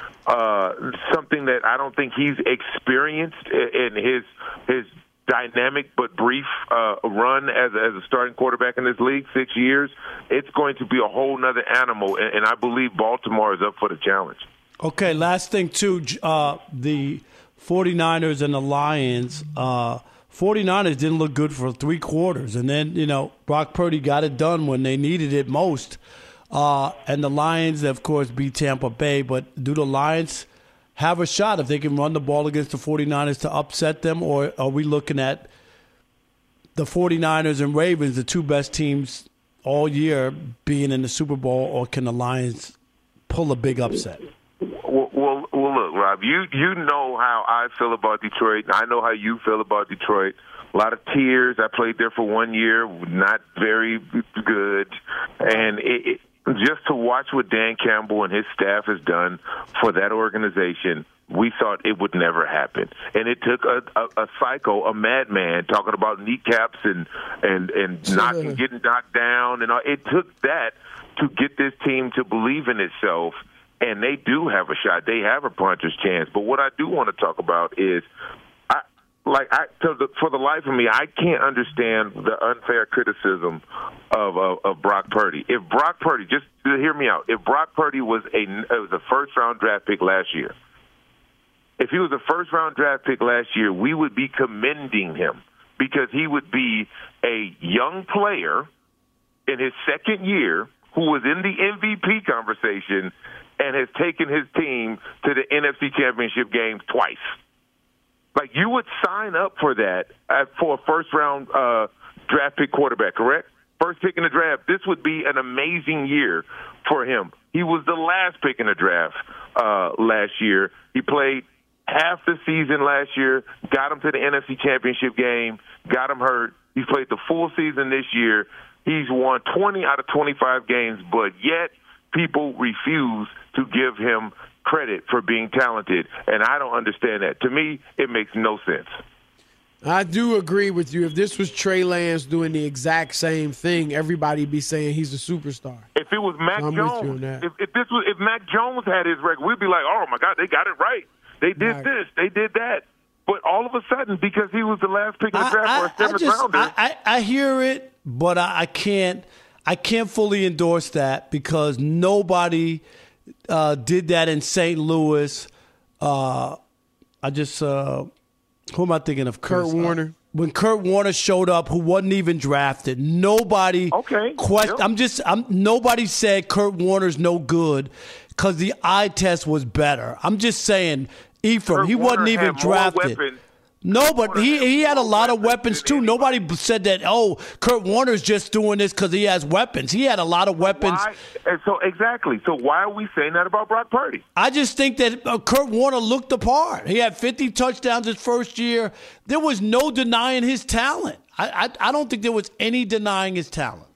S16: uh, something that I don't think he's experienced in his his dynamic but brief uh, run as, as a starting quarterback in this league, six years. It's going to be a whole nother animal, and, and I believe Baltimore is up for the challenge.
S8: Okay, last thing, too, uh, the forty-niners and the Lions. Uh, forty-niners didn't look good for three quarters, and then, you know, Brock Purdy got it done when they needed it most. Uh, and the Lions, of course, beat Tampa Bay. But do the Lions have a shot if they can run the ball against the forty-niners to upset them? Or are we looking at the forty-niners and Ravens, the two best teams all year, being in the Super Bowl? Or can the Lions pull a big upset?
S16: Well, well, well look, Rob, you, you know how I feel about Detroit. I know how you feel about Detroit. A lot of tears. I played there for one year, not very good. And it, it just to watch what Dan Campbell and his staff has done for that organization, we thought it would never happen. And it took a, a, a psycho, a madman, talking about kneecaps and and, and knocking, getting knocked down. And all. It took that to get this team to believe in itself, and they do have a shot. They have a puncher's chance. But what I do want to talk about is, Like I, to the, for the life of me, I can't understand the unfair criticism of, of of Brock Purdy. If Brock Purdy, just hear me out. If Brock Purdy was a it was a first round draft pick last year, if he was a first round draft pick last year, we would be commending him because he would be a young player in his second year who was in the M V P conversation and has taken his team to the N F C Championship games twice. Like, you would sign up for that for a first-round uh, draft pick quarterback, correct? First pick in the draft. This would be an amazing year for him. He was the last pick in the draft uh, last year. He played half the season last year, got him to the N F C Championship game, got him hurt. He's played the full season this year. He's won twenty out of twenty-five games, but yet people refuse to give him credit for being talented, and I don't understand that. To me, it makes no sense.
S12: I do agree with you. If this was Trey Lance doing the exact same thing, everybody'd be saying he's a superstar.
S16: If it was Mac
S12: so
S16: Jones, if, if this was if Mac Jones had his record, we'd be like, oh my God, they got it right. They did right. this, they did that. But all of a sudden, because he was the last pick in the draft for a seventh
S8: I just,
S16: rounder,
S8: I, I, I hear it, but I, I can't. I can't fully endorse that because nobody uh, did that in Saint Louis. Uh, I just uh, who am I thinking of?
S12: Kurt
S8: Chris?
S12: Warner.
S8: Uh, when Kurt Warner showed up, who wasn't even drafted, nobody.
S16: Okay.
S8: Quest-
S16: yep.
S8: I'm just. I'm. Nobody said Kurt Warner's no good because the eye test was better. I'm just saying, Ephraim.
S16: Kurt
S8: he wasn't
S16: Warner
S8: even
S16: had more
S8: drafted.
S16: weapons.
S8: No, but he, he had a lot of weapons, too. Nobody said that, oh, Kurt Warner's just doing this because he has weapons. He had a lot of weapons.
S16: Why? And so exactly. So why are we saying that about Brock Purdy?
S8: I just think that uh, Kurt Warner looked the part. He had fifty touchdowns his first year. There was no denying his talent. I, I, I don't think there was any denying his talent.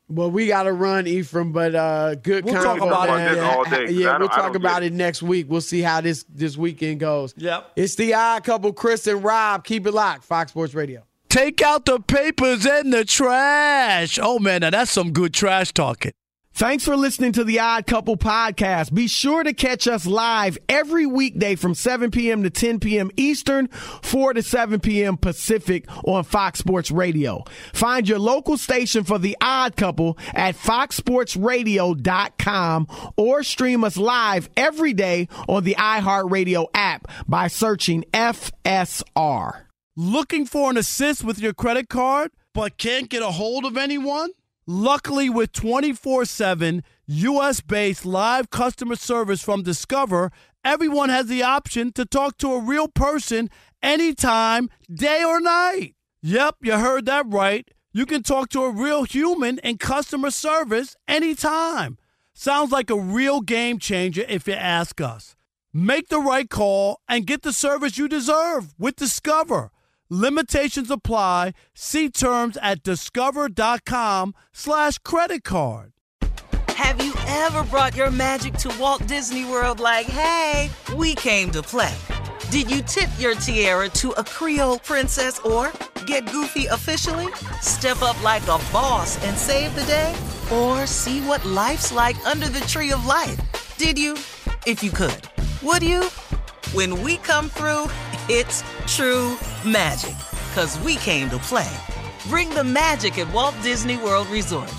S12: Well, we got to run, Ephraim, but uh, good
S8: We'll
S12: convo.
S8: talk about
S12: man.
S16: it all day, 'cause
S12: Yeah,
S16: I
S12: we'll
S16: don't- I
S12: talk
S16: don't
S12: about
S16: get
S12: it next week. We'll see how this, this weekend goes.
S8: Yep.
S12: It's the Odd Couple, Chris and Rob. Keep it locked. Fox Sports Radio.
S8: Take out the papers and the trash. Oh, man, now that's some good trash talking.
S4: Thanks for listening to the Odd Couple podcast. Be sure to catch us live every weekday from seven p.m. to ten p.m. Eastern, four to seven p.m. Pacific on Fox Sports Radio. Find your local station for the Odd Couple at fox sports radio dot com or stream us live every day on the iHeartRadio app by searching F S R.
S8: Looking for an assist with your credit card but can't get a hold of anyone? Luckily, with twenty-four seven U S-based live customer service from Discover, everyone has the option to talk to a real person anytime, day or night. Yep, you heard that right. You can talk to a real human in customer service anytime. Sounds like a real game changer if you ask us. Make the right call and get the service you deserve with Discover. Limitations apply. See terms at discover.com slash credit card.
S1: Have you ever brought your magic to Walt Disney World like, hey, we came to play? Did you tip your tiara to a Creole princess or get goofy officially? Step up like a boss and save the day? Or see what life's like under the tree of life? Did you? If you could. Would you? When we come through, it's true magic. 'Cause we came to play. Bring the magic at Walt Disney World Resort.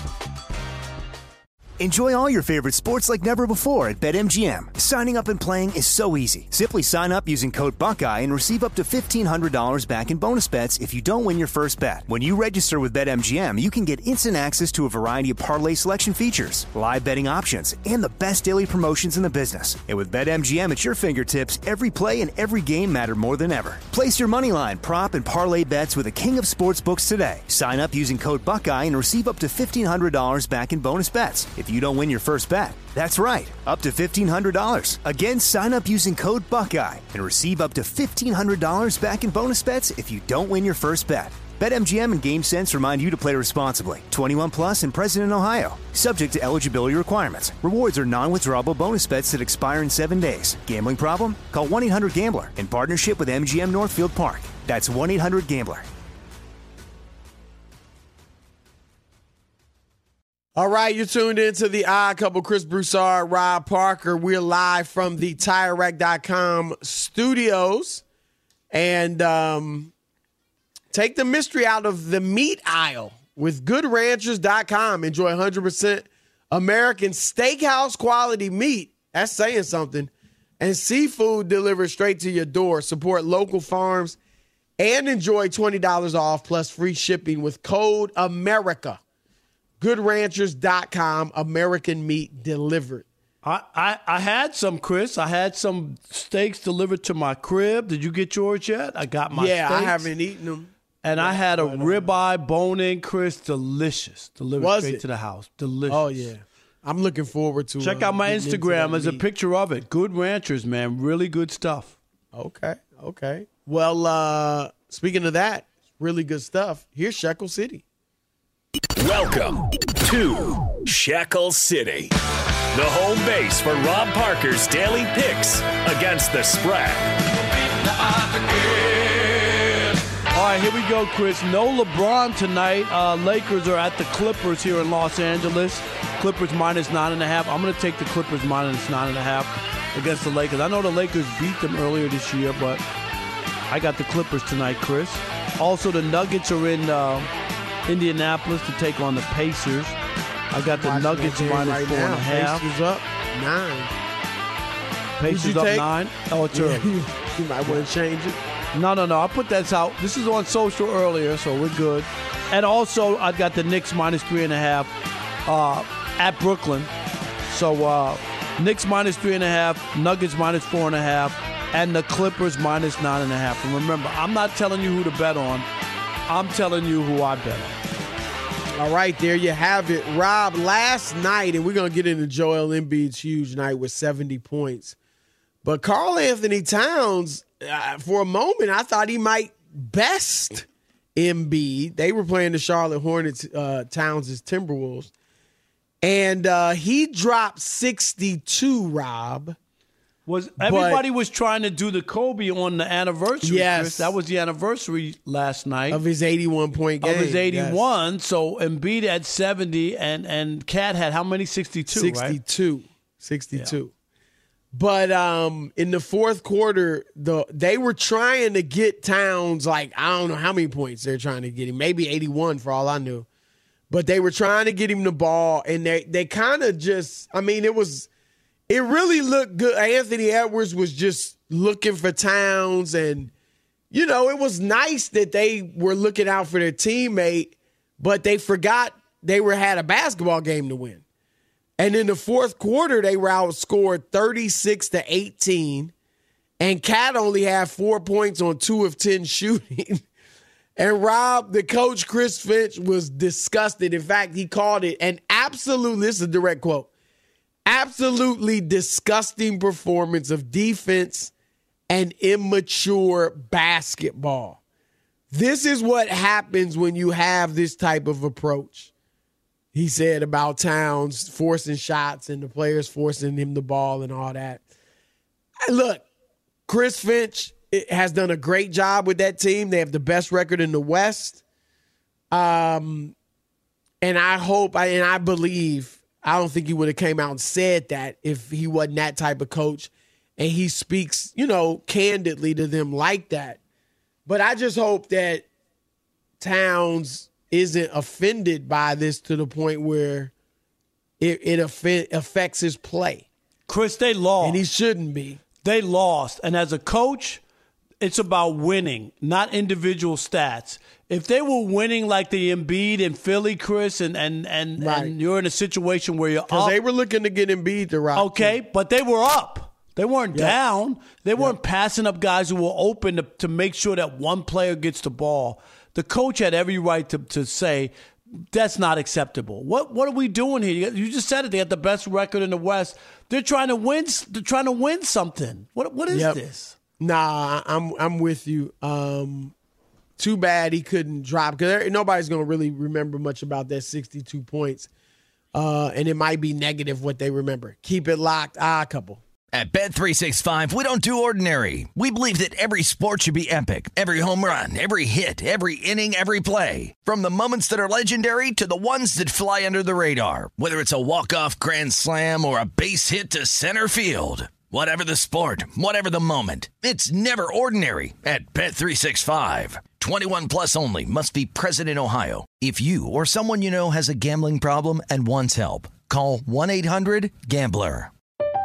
S9: Enjoy all your favorite sports like never before at BetMGM. Signing up and playing is so easy. Simply sign up using code Buckeye and receive up to fifteen hundred dollars back in bonus bets if you don't win your first bet. When you register with BetMGM, you can get instant access to a variety of parlay selection features, live betting options, and the best daily promotions in the business. And with BetMGM at your fingertips, every play and every game matter more than ever. Place your moneyline, prop, and parlay bets with the king of sportsbooks today. Sign up using code Buckeye and receive up to fifteen hundred dollars back in bonus bets if you don't win your first bet. That's right, up to fifteen hundred dollars. Again, sign up using code Buckeye and receive up to fifteen hundred dollars back in bonus bets if you don't win your first bet. BetMGM and GameSense remind you to play responsibly. twenty-one plus and present in Ohio. Subject to eligibility requirements. Rewards are non-withdrawable bonus bets that expire in seven days. Gambling problem? Call one eight hundred gambler in partnership with M G M Northfield Park. That's one eight hundred gambler.
S12: All right, you're tuned into the Odd Couple. Chris Broussard, Rob Parker. We're live from the Tire Rack dot com studios. And um, take the mystery out of the meat aisle with good ranchers dot com. Enjoy one hundred percent American steakhouse quality meat. That's saying something. And seafood delivered straight to your door. Support local farms and enjoy twenty dollars off plus free shipping with code AMERICA. good ranchers dot com, American meat delivered.
S8: I, I, I had some, Chris. I had some steaks delivered to my crib. Did you get yours yet? I got my
S12: yeah,
S8: steaks.
S12: I haven't eaten them.
S8: And I had a ribeye bone-in, Chris. Delicious. Delivered
S12: Was
S8: straight
S12: it?
S8: to the house. Delicious.
S12: Oh, yeah. I'm looking forward to
S8: Check
S12: uh,
S8: out my
S12: getting into
S8: Instagram.
S12: that
S8: There's a
S12: meat.
S8: picture of it. Good Ranchers, man. Really good stuff.
S12: Okay, okay. Well, uh, speaking of that, really good stuff. Here's Shekel City.
S6: Welcome to Shekel City, the home base for Rob Parker's daily picks against the spread.
S8: All right, here we go, Chris. No LeBron tonight. Uh, Lakers are at the Clippers here in Los Angeles. Clippers minus nine and a half. I'm going to take the Clippers minus nine and a half against the Lakers. I know the Lakers beat them earlier this year, but I got the Clippers tonight, Chris. Also, the Nuggets are in uh, Indianapolis to take on the Pacers. I got the
S12: Watching
S8: Nuggets
S12: that game
S8: minus
S12: right
S8: four
S12: now.
S8: and a half.
S12: Pacers up nine.
S8: Pacers
S12: Who'd you
S8: up
S12: take?
S8: nine. Oh, it's
S12: Yeah,
S8: early.
S12: you, you might want to change it.
S8: No, no, no. I put that out. This is on social earlier, so we're good. And also, I got the Knicks minus three and a half uh, at Brooklyn. So, uh, Knicks minus three and a half, Nuggets minus four and a half, and the Clippers minus nine and a half. And remember, I'm not telling you who to bet on. I'm telling you who I bet on.
S12: All right, there you have it. Rob, last night, and we're going to get into Joel Embiid's huge night with seventy points. But Karl Anthony Towns, uh, for a moment, I thought he might best Embiid. They were playing the Charlotte Hornets, uh, Towns' Timberwolves. And uh, he dropped sixty-two, Rob.
S8: Was everybody but, was trying to do the Kobe on the anniversary?
S12: Yes.
S8: Chris. That was the anniversary last night.
S12: Of his eighty-one point game.
S8: Of his eighty-one. Yes. So Embiid had seventy, and, and Cat had how many? sixty-two,
S12: sixty-two.
S8: Right?
S12: sixty-two. Yeah. But um, in the fourth quarter, the they were trying to get Towns, like, I don't know how many points they're trying to get him. Maybe eighty-one for all I knew. But they were trying to get him the ball, and they, they kind of just, I mean, it was, it really looked good. Anthony Edwards was just looking for Towns, and, you know, it was nice that they were looking out for their teammate, but they forgot they were had a basketball game to win. And in the fourth quarter, they were outscored thirty-six to eighteen, and Cat only had four points on two of ten shooting. And Rob, the coach, Chris Finch, was disgusted. In fact, he called it an absolute, this is a direct quote, absolutely disgusting performance of defense and immature basketball. This is what happens when you have this type of approach. He said about Towns forcing shots and the players forcing him the ball and all that. Look, Chris Finch has done a great job with that team. They have the best record in the West. Um, and I hope I, and I believe, I don't think he would have came out and said that if he wasn't that type of coach. And he speaks, you know, candidly to them like that. But I just hope that Towns isn't offended by this to the point where it, it offend, affects his play.
S8: Chris, they lost.
S12: And he shouldn't be.
S8: They lost. And as a coach, it's about winning, not individual stats. If they were winning like the Embiid in Philly, Chris, and and and, right. and you're in a situation where you're up.
S12: Because they were looking to get Embiid to rock.
S8: Okay, too. But they were up. They weren't yep. down. They weren't yep. passing up guys who were open to, to make sure that one player gets the ball. The coach had every right to, to say, that's not acceptable. What what are we doing here? You just said it. They had the best record in the West. They're trying to win. They're trying to win something. What what is
S12: yep.
S8: this?
S12: Nah, I'm I'm with you. Um, too bad he couldn't drop, because nobody's gonna really remember much about that sixty-two points, uh, and it might be negative what they remember. Keep it locked. Ah, a couple.
S17: At Bet three sixty-five, we don't do ordinary. We believe that every sport should be epic. Every home run, every hit, every inning, every play. From the moments that are legendary to the ones that fly under the radar. Whether it's a walk-off grand slam or a base hit to center field. Whatever the sport, whatever the moment. It's never ordinary at Bet three sixty-five. twenty-one plus only. Must be present in Ohio. If you or someone you know has a gambling problem and wants help, call one eight hundred gambler.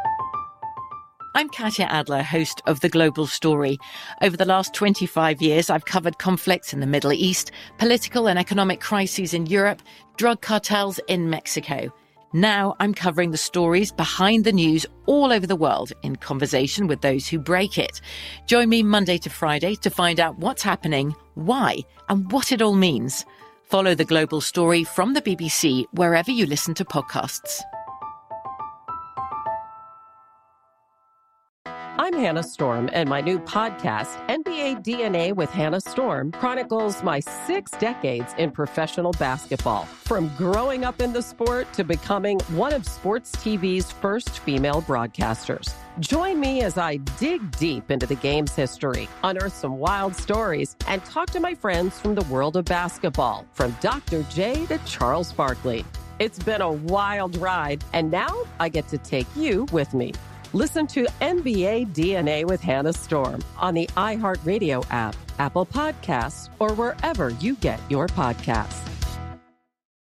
S18: I'm Katya Adler, host of The Global Story. Over the last twenty-five years, I've covered conflicts in the Middle East, political and economic crises in Europe, drug cartels in Mexico. Now I'm covering the stories behind the news all over the world in conversation with those who break it. Join me Monday to Friday to find out what's happening, why, and what it all means. Follow The Global Story from the B B C wherever you listen to podcasts.
S19: I'm Hannah Storm, and my new podcast, N B A D N A with Hannah Storm, chronicles my six decades in professional basketball. From growing up in the sport to becoming one of sports T V's first female broadcasters. Join me as I dig deep into the game's history, unearth some wild stories, and talk to my friends from the world of basketball, from Doctor J to Charles Barkley. It's been a wild ride, and now I get to take you with me. Listen to N B A D N A with Hannah Storm on the iHeartRadio app, Apple Podcasts, or wherever you get your podcasts.